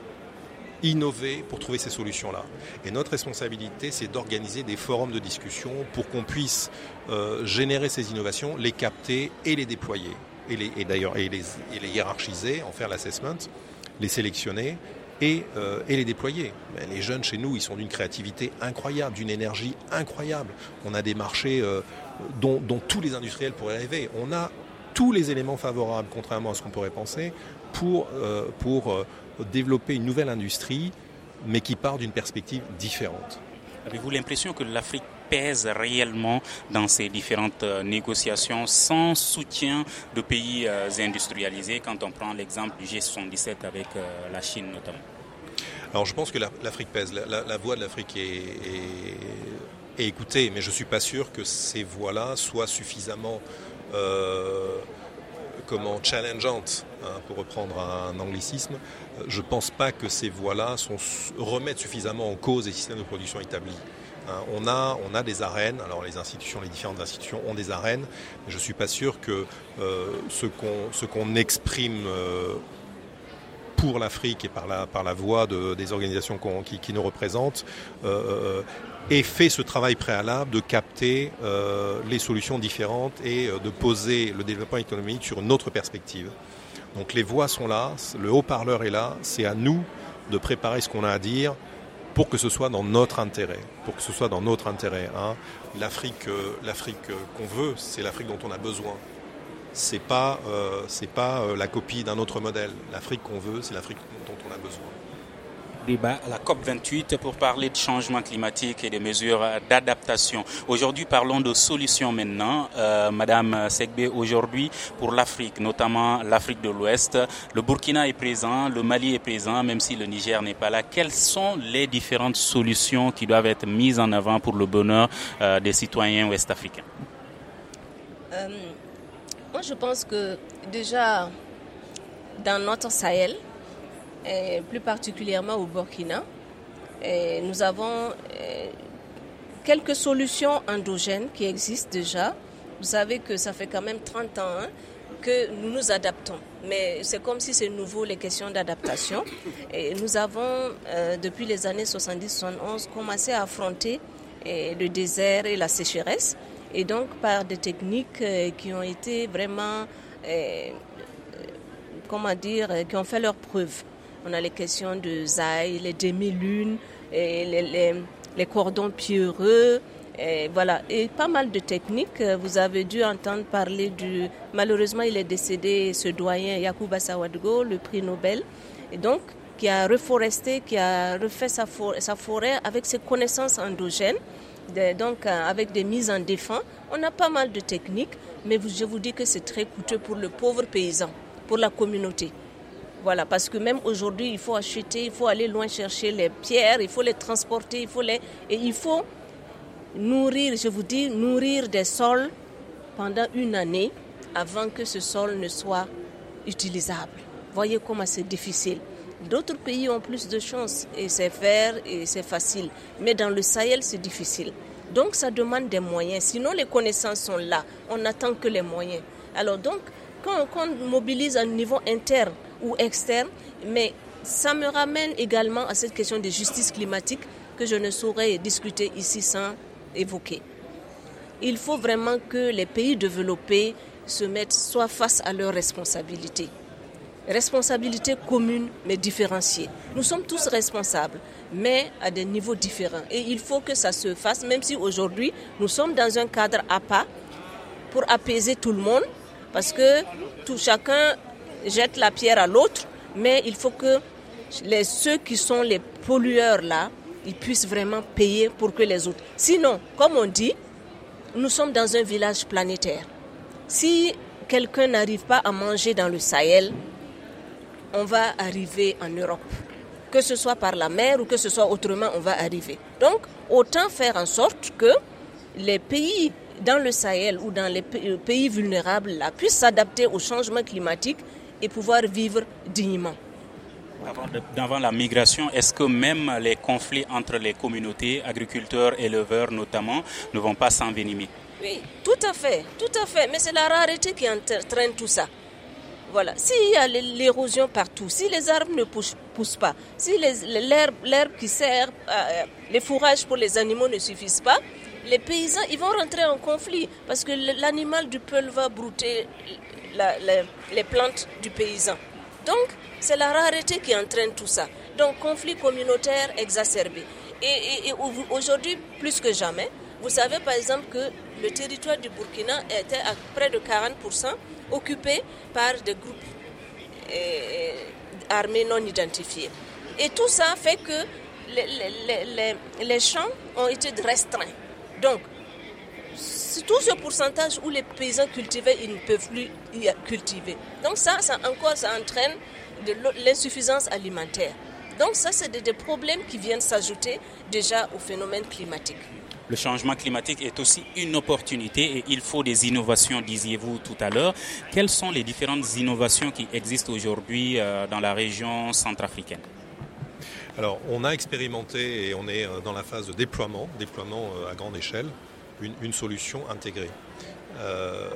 innover pour trouver ces solutions-là. Et notre responsabilité, c'est d'organiser des forums de discussion pour qu'on puisse euh, générer ces innovations, les capter et les déployer. Et, les, et d'ailleurs, et les, et les hiérarchiser, en faire l'assessment, les sélectionner et, euh, et les déployer. Mais les jeunes chez nous, ils sont d'une créativité incroyable, d'une énergie incroyable. On a des marchés euh, dont, dont tous les industriels pourraient rêver. On a tous les éléments favorables, contrairement à ce qu'on pourrait penser, pour, euh, pour euh, développer une nouvelle industrie, mais qui part d'une perspective différente. Avez-vous l'impression que l'Afrique pèse réellement dans ces différentes euh, négociations sans soutien de pays euh, industrialisés, quand on prend l'exemple du G soixante-dix-sept avec euh, la Chine notamment? Alors je pense que la, l'Afrique pèse, la, la, la voix de l'Afrique est, est, est écoutée, mais je ne suis pas sûr que ces voix-là soient suffisamment euh, comment, challengeantes, hein, pour reprendre un anglicisme. Je ne pense pas que ces voix-là sont, remettent suffisamment en cause les systèmes de production établis. Hein, on a, on a des arènes, alors les institutions, les différentes institutions ont des arènes, mais je ne suis pas sûr que euh, ce qu'on, ce qu'on exprime euh, pour l'Afrique et par la, par la voix de, des organisations qu'on, qui, qui nous représentent euh, ait fait ce travail préalable de capter euh, les solutions différentes et euh, de poser le développement économique sur une autre perspective. Donc les voix sont là, le haut-parleur est là, c'est à nous de préparer ce qu'on a à dire pour que ce soit dans notre intérêt, pour que ce soit dans notre intérêt. Hein. L'Afrique, euh, l'Afrique euh, qu'on veut, c'est l'Afrique dont on a besoin. C'est pas, euh, c'est pas euh, la copie d'un autre modèle. L'Afrique qu'on veut, c'est l'Afrique dont on a besoin. Débat à la COP vingt-huit pour parler de changement climatique et des mesures d'adaptation. Aujourd'hui, parlons de solutions maintenant. Euh, Madame Segbe, aujourd'hui, pour l'Afrique, notamment l'Afrique de l'Ouest, le Burkina est présent, le Mali est présent, même si le Niger n'est pas là. Quelles sont les différentes solutions qui doivent être mises en avant pour le bonheur euh, des citoyens ouest-africains? euh, Moi, je pense que déjà, dans notre Sahel, et plus particulièrement au Burkina, et nous avons et, quelques solutions endogènes qui existent déjà. Vous savez que ça fait quand même trente ans hein, que nous nous adaptons. Mais c'est comme si c'est nouveau les questions d'adaptation. Et nous avons, euh, depuis les années soixante-dix soixante-onze, commencé à affronter et, le désert et la sécheresse. Et donc par des techniques euh, qui ont été vraiment, euh, comment dire, qui ont fait leurs preuves. On a les questions de zaï, les demi-lunes, et les, les, les cordons pierreux, et voilà. Et pas mal de techniques. Vous avez dû entendre parler du... Malheureusement, il est décédé, ce doyen Yacouba Sawadgo, le prix Nobel, et donc qui a reforesté, qui a refait sa forêt, sa forêt avec ses connaissances endogènes, de, donc avec des mises en défense. On a pas mal de techniques, mais je vous dis que c'est très coûteux pour le pauvre paysan, pour la communauté. Voilà, parce que même aujourd'hui, il faut acheter, il faut aller loin chercher les pierres, il faut les transporter, il faut les... Et il faut nourrir, je vous dis, nourrir des sols pendant une année avant que ce sol ne soit utilisable. Voyez comment c'est difficile. D'autres pays ont plus de chance et c'est faire et c'est facile. Mais dans le Sahel, c'est difficile. Donc, ça demande des moyens. Sinon, les connaissances sont là. On n'attend que les moyens. Alors donc, quand on mobilise à un niveau interne, ou externe, mais ça me ramène également à cette question de justice climatique que je ne saurais discuter ici sans évoquer. Il faut vraiment que les pays développés se mettent soit face à leurs responsabilités. Responsabilités communes mais différenciées. Nous sommes tous responsables, mais à des niveaux différents. Et il faut que ça se fasse, même si aujourd'hui nous sommes dans un cadre à part pour apaiser tout le monde, parce que tout chacun jette la pierre à l'autre, mais il faut que les, ceux qui sont les pollueurs là, ils puissent vraiment payer pour que les autres. Sinon, comme on dit, nous sommes dans un village planétaire. Si quelqu'un n'arrive pas à manger dans le Sahel, on va arriver en Europe. Que ce soit par la mer ou que ce soit autrement, on va arriver. Donc, autant faire en sorte que les pays dans le Sahel ou dans les pays vulnérables là, puissent s'adapter au changement climatique et pouvoir vivre dignement. Avant, de, avant la migration, est-ce que même les conflits entre les communautés, agriculteurs, éleveurs notamment, ne vont pas s'envenimer? Oui, tout à fait, tout à fait. Mais c'est la rareté qui entraîne tout ça. Voilà. S'il y a l'érosion partout, si les arbres ne poussent, poussent pas, si les, l'herbe, l'herbe qui sert, euh, les fourrages pour les animaux ne suffisent pas, les paysans ils vont rentrer en conflit parce que l'animal du peul va brouter La, la, les plantes du paysan. Donc, c'est la rareté qui entraîne tout ça. Donc, conflit communautaire exacerbé. Et, et, et aujourd'hui, plus que jamais, vous savez par exemple que le territoire du Burkina était à près de quarante pour cent occupé par des groupes et, armés non identifiés. Et tout ça fait que les, les, les, les champs ont été restreints. Donc, tout ce pourcentage où les paysans cultivaient, ils ne peuvent plus y cultiver. Donc ça, ça encore, ça entraîne de l'insuffisance alimentaire. Donc ça, c'est des, des problèmes qui viennent s'ajouter déjà au phénomène climatique. Le changement climatique est aussi une opportunité et il faut des innovations, disiez-vous tout à l'heure. Quelles sont les différentes innovations qui existent aujourd'hui dans la région centrafricaine ? Alors, on a expérimenté et on est dans la phase de déploiement, déploiement à grande échelle, une, une solution intégrée. Euh,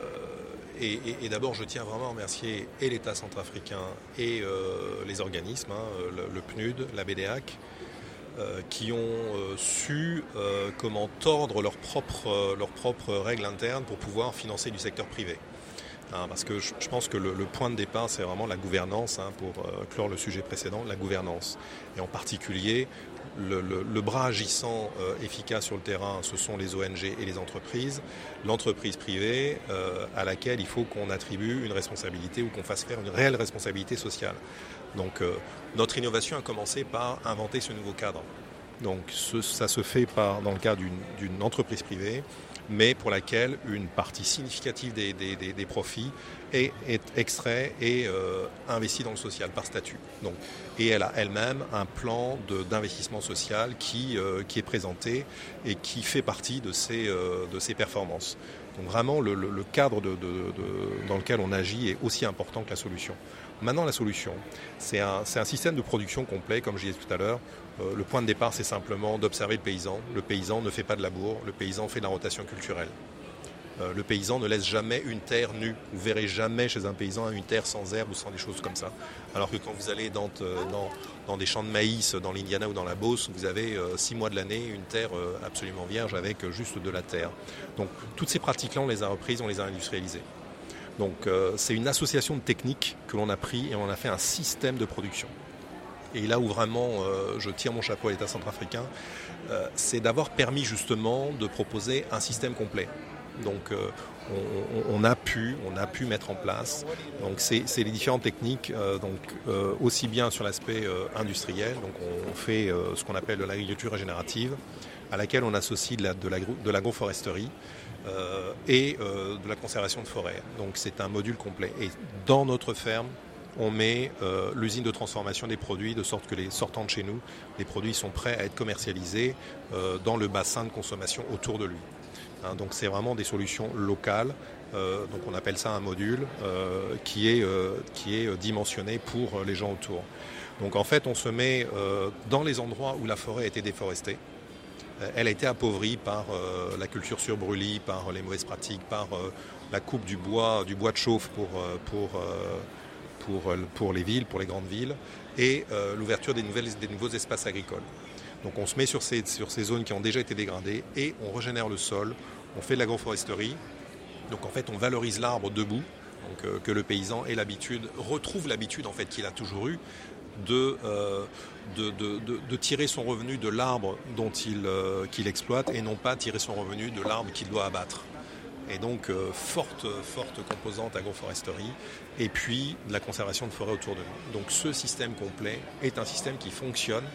et, et, et d'abord, je tiens vraiment à remercier et l'État centrafricain et euh, les organismes, hein, le, le P N U D, la B D A C, euh, qui ont euh, su euh, comment tordre leurs propres, euh, leurs propres règles internes pour pouvoir financer du secteur privé. Hein, parce que je, je pense que le, le point de départ, c'est vraiment la gouvernance, hein, pour euh, clore le sujet précédent, la gouvernance. Et en particulier, le, le, le bras agissant euh, efficace sur le terrain, ce sont les O N G et les entreprises. L'entreprise privée euh, à laquelle il faut qu'on attribue une responsabilité ou qu'on fasse faire une réelle responsabilité sociale. Donc euh, notre innovation a commencé par inventer ce nouveau cadre. Donc ce, ça se fait par, dans le cadre d'une, d'une entreprise privée, mais pour laquelle une partie significative des, des, des, des profits est, est extrait et euh, investi dans le social par statut. Donc, et elle a elle-même un plan de, d'investissement social qui, euh, qui est présenté et qui fait partie de ses, euh, de ses performances. Donc vraiment, le, le, le cadre de, de, de, dans lequel on agit est aussi important que la solution. Maintenant, la solution, c'est un, c'est un système de production complet, comme je disais tout à l'heure. Euh, le point de départ, c'est simplement d'observer le paysan. Le paysan ne fait pas de labour, le paysan fait de la rotation culturelle. Euh, le paysan ne laisse jamais une terre nue. Vous verrez jamais chez un paysan une terre sans herbe ou sans des choses comme ça. Alors que quand vous allez dans, dans, dans des champs de maïs, dans l'Indiana ou dans la Beauce, vous avez euh, six mois de l'année une terre euh, absolument vierge avec juste de la terre. Donc toutes ces pratiques-là, on les a reprises, on les a industrialisées. Donc euh, c'est une association de techniques que l'on a pris et on a fait un système de production. Et là où vraiment euh, je tire mon chapeau à l'État centrafricain, euh, c'est d'avoir permis justement de proposer un système complet. Donc euh, on, on, a pu, on a pu mettre en place. Donc c'est, c'est les différentes techniques, euh, donc euh, aussi bien sur l'aspect euh, industriel. Donc on fait euh, ce qu'on appelle de l'agriculture régénérative, à laquelle on associe de, la, de, l'agro, de l'agroforesterie. Euh, et euh, de la conservation de forêt. Donc c'est un module complet. Et dans notre ferme, on met euh, l'usine de transformation des produits de sorte que les sortant de chez nous, les produits sont prêts à être commercialisés euh, dans le bassin de consommation autour de lui. Hein, donc c'est vraiment des solutions locales. Euh, donc on appelle ça un module euh, qui est, euh, qui est dimensionné pour les gens autour. Donc en fait on se met euh, dans les endroits où la forêt a été déforestée. Elle a été appauvrie par euh, la culture sur brûlis, par les mauvaises pratiques, par euh, la coupe du bois, du bois de chauffe pour, euh, pour, euh, pour, euh, pour les villes, pour les grandes villes, et euh, l'ouverture des, nouvelles, des nouveaux espaces agricoles. Donc on se met sur ces, sur ces zones qui ont déjà été dégradées et on régénère le sol, on fait de l'agroforesterie. Donc en fait on valorise l'arbre debout, donc euh, que le paysan ait l'habitude, retrouve l'habitude en fait qu'il a toujours eu, De, euh, de, de, de, de tirer son revenu de l'arbre dont il, euh, qu'il exploite et non pas tirer son revenu de l'arbre qu'il doit abattre. Et donc, euh, forte, forte composante agroforesterie et puis de la conservation de forêt autour de nous. Donc ce système complet est un système qui fonctionne.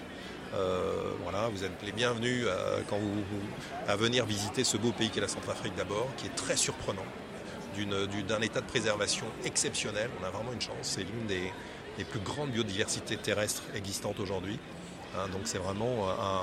Euh, voilà, vous êtes les bienvenus à, quand vous, vous, à venir visiter ce beau pays qu'est la Centrafrique d'abord, qui est très surprenant, d'une, d'une, d'un état de préservation exceptionnel. On a vraiment une chance, c'est l'une des les plus grandes biodiversités terrestres existantes aujourd'hui. Hein, donc c'est vraiment un,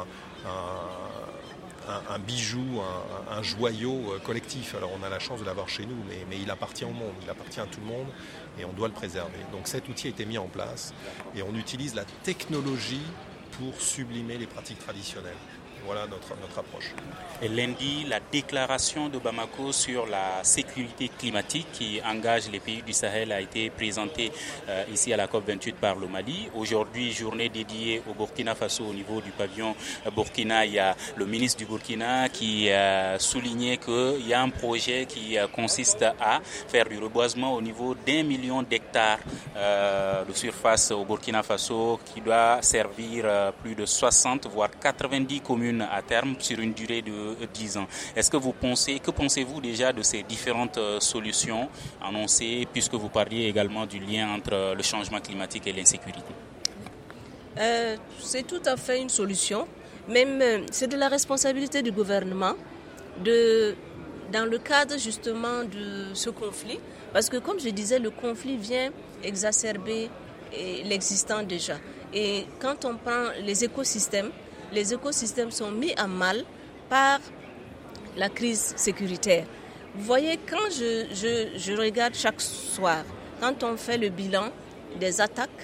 un, un, un bijou, un, un joyau collectif. Alors on a la chance de l'avoir chez nous, mais, mais il appartient au monde, il appartient à tout le monde et on doit le préserver. Donc cet outil a été mis en place et on utilise la technologie pour sublimer les pratiques traditionnelles. Voilà notre, notre approche. Et lundi, la déclaration de Bamako sur la sécurité climatique qui engage les pays du Sahel a été présentée euh, ici à la COP vingt-huit par le Mali. Aujourd'hui, journée dédiée au Burkina Faso au niveau du pavillon Burkina. Il y a le ministre du Burkina qui a souligné qu'il y a un projet qui consiste à faire du reboisement au niveau d'un million d'hectares euh, de surface au Burkina Faso qui doit servir euh, plus de soixante voire quatre-vingt-dix communes à terme sur une durée de dix ans. Est-ce que vous pensez, que pensez-vous déjà de ces différentes solutions annoncées, puisque vous parliez également du lien entre le changement climatique et l'insécurité? euh, C'est tout à fait une solution. Même, c'est de la responsabilité du gouvernement de, dans le cadre justement de ce conflit, parce que comme je disais, le conflit vient exacerber l'existant déjà. Et quand on prend les écosystèmes, les écosystèmes sont mis à mal par la crise sécuritaire. Vous voyez, quand je, je, je regarde chaque soir, quand on fait le bilan des attaques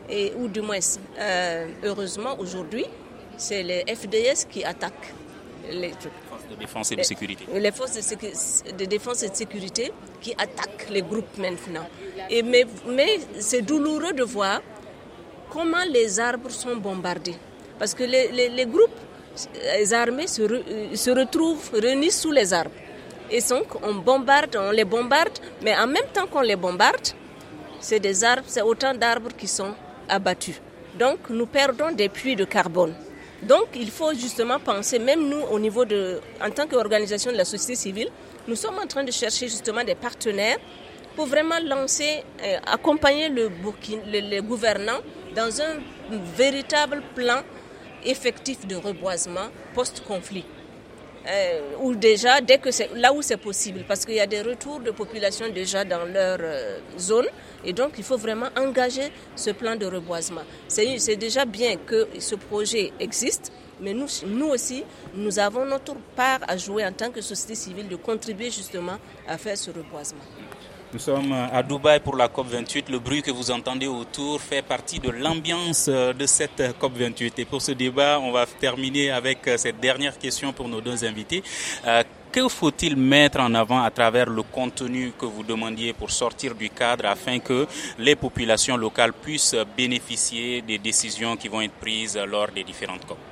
et, ou du moins, euh, heureusement, aujourd'hui, c'est les F D S qui attaquent les forces de défense et de sécurité. Les forces de, sécu- de défense et de sécurité qui attaquent les groupes maintenant. Et mais, mais c'est douloureux de voir comment les arbres sont bombardés. Parce que les, les, les groupes les armés se, re, se retrouvent réunis sous les arbres. Et donc on bombarde, on les bombarde, mais en même temps qu'on les bombarde, c'est des arbres, c'est autant d'arbres qui sont abattus. Donc nous perdons des puits de carbone. Donc il faut justement penser, même nous au niveau de, en tant qu'organisation de la société civile, nous sommes en train de chercher justement des partenaires pour vraiment lancer, euh, accompagner le, le, le gouvernant dans un véritable plan effectif de reboisement post-conflit. Euh, ou déjà, dès que c'est, là où c'est possible, parce qu'il y a des retours de population déjà dans leur euh, zone, et donc il faut vraiment engager ce plan de reboisement. C'est, c'est déjà bien que ce projet existe, mais nous, nous aussi, nous avons notre part à jouer en tant que société civile de contribuer justement à faire ce reboisement. Nous sommes à Dubaï pour la COP vingt-huit. Le bruit que vous entendez autour fait partie de l'ambiance de cette COP vingt-huit. Et pour ce débat, on va terminer avec cette dernière question pour nos deux invités. Euh, que faut-il mettre en avant à travers le contenu que vous demandiez pour sortir du cadre afin que les populations locales puissent bénéficier des décisions qui vont être prises lors des différentes COP?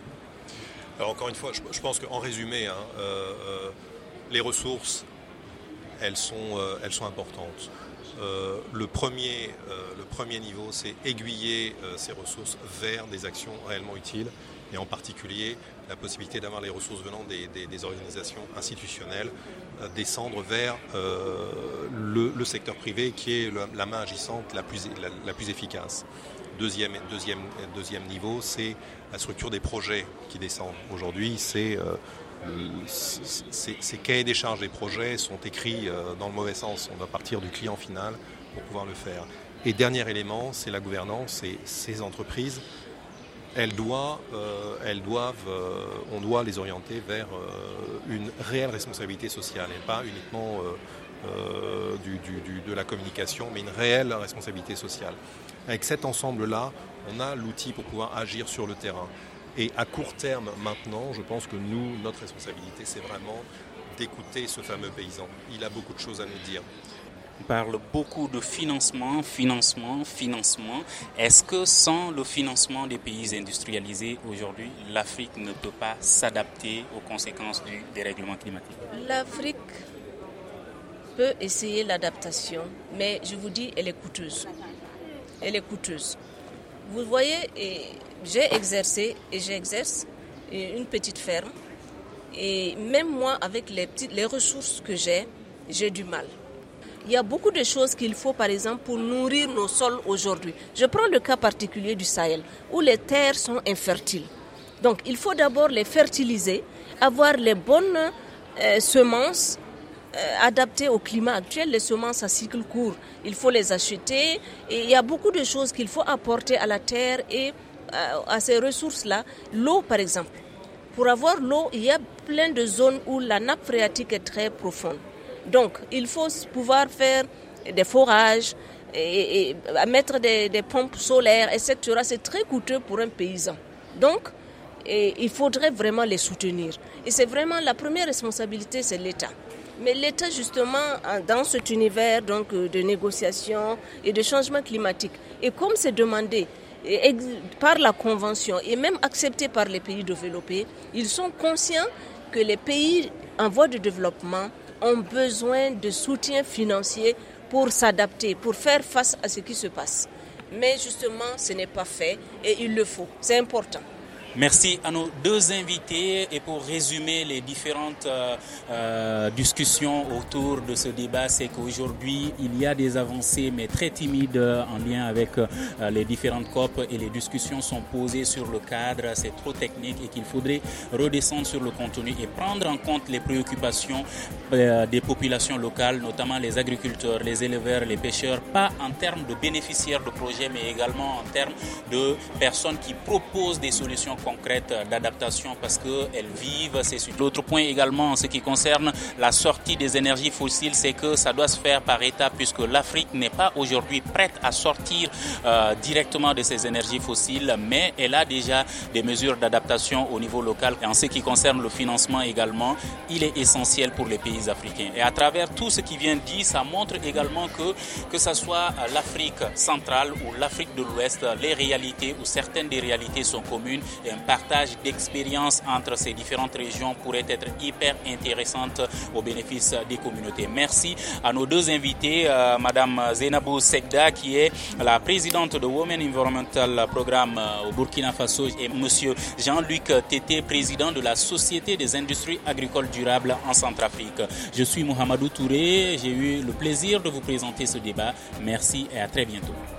Alors encore une fois, je, je pense qu'en résumé, hein, euh, euh, les ressources, elles sont, euh, elles sont importantes. Euh, le, premier, euh, le premier niveau, c'est aiguiller euh, ces ressources vers des actions réellement utiles, et en particulier la possibilité d'avoir les ressources venant des, des, des organisations institutionnelles euh, descendre vers euh, le, le secteur privé qui est le, la main agissante la plus, la, la plus efficace. Deuxième, deuxième, deuxième niveau, c'est la structure des projets qui descendent. Aujourd'hui, c'est... Euh, Ces, ces cahiers des charges des projets sont écrits dans le mauvais sens. On doit partir du client final pour pouvoir le faire. Et dernier élément, c'est la gouvernance. Et ces entreprises, elles doivent, euh, elles doivent, euh, on doit les orienter vers euh, une réelle responsabilité sociale et pas uniquement euh, euh, du, du, du, de la communication, mais une réelle responsabilité sociale. Avec cet ensemble-là, on a l'outil pour pouvoir agir sur le terrain. Et à court terme, maintenant, je pense que nous, notre responsabilité, c'est vraiment d'écouter ce fameux paysan. Il a beaucoup de choses à nous dire. On parle beaucoup de financement, financement, financement. Est-ce que sans le financement des pays industrialisés aujourd'hui, l'Afrique ne peut pas s'adapter aux conséquences du dérèglement climatique? L'Afrique peut essayer l'adaptation, mais je vous dis, elle est coûteuse. Elle est coûteuse. Vous voyez, et j'ai exercé et j'exerce une petite ferme. Et même moi, avec les, petites, les ressources que j'ai, j'ai du mal. Il y a beaucoup de choses qu'il faut, par exemple, pour nourrir nos sols aujourd'hui. Je prends le cas particulier du Sahel, où les terres sont infertiles. Donc, il faut d'abord les fertiliser, avoir les bonnes euh, semences euh, adaptées au climat actuel, les semences à cycle court. Il faut les acheter et il y a beaucoup de choses qu'il faut apporter à la terre et euh, à ces ressources-là. L'eau, par exemple. Pour avoir l'eau, il y a plein de zones où la nappe phréatique est très profonde. Donc, il faut pouvoir faire des forages, et, et mettre des, des pompes solaires, et cetera. C'est très coûteux pour un paysan. Donc, et, il faudrait vraiment les soutenir. Et c'est vraiment la première responsabilité, c'est l'État. Mais l'État, justement, dans cet univers donc, de négociation et de changement climatique, et comme c'est demandé par la Convention et même accepté par les pays développés, ils sont conscients que les pays en voie de développement ont besoin de soutien financier pour s'adapter, pour faire face à ce qui se passe. Mais justement, ce n'est pas fait et il le faut. C'est important. Merci à nos deux invités. Et pour résumer les différentes euh, euh, discussions autour de ce débat, c'est qu'aujourd'hui, il y a des avancées, mais très timides en lien avec euh, les différentes COP et les discussions sont posées sur le cadre. C'est trop technique et qu'il faudrait redescendre sur le contenu et prendre en compte les préoccupations euh, des populations locales, notamment les agriculteurs, les éleveurs, les pêcheurs, pas en termes de bénéficiaires de projets, mais également en termes de personnes qui proposent des solutions concrètes d'adaptation parce qu'elles vivent ces sujets. L'autre point également en ce qui concerne la sortie des énergies fossiles, c'est que ça doit se faire par étapes puisque l'Afrique n'est pas aujourd'hui prête à sortir euh, directement de ces énergies fossiles, mais elle a déjà des mesures d'adaptation au niveau local. Et en ce qui concerne le financement également, il est essentiel pour les pays africains. Et à travers tout ce qui vient dit, ça montre également que que ce soit l'Afrique centrale ou l'Afrique de l'Ouest, les réalités ou certaines des réalités sont communes et un partage d'expériences entre ces différentes régions pourrait être hyper intéressante au bénéfice des communautés. Merci à nos deux invités, euh, Madame Zainabou Sekda qui est la présidente de Women Environmental Programme au Burkina Faso et Monsieur Jean-Luc Tété, président de la Société des industries agricoles durables en Centrafrique. Je suis Mohamedou Touré, j'ai eu le plaisir de vous présenter ce débat. Merci et à très bientôt.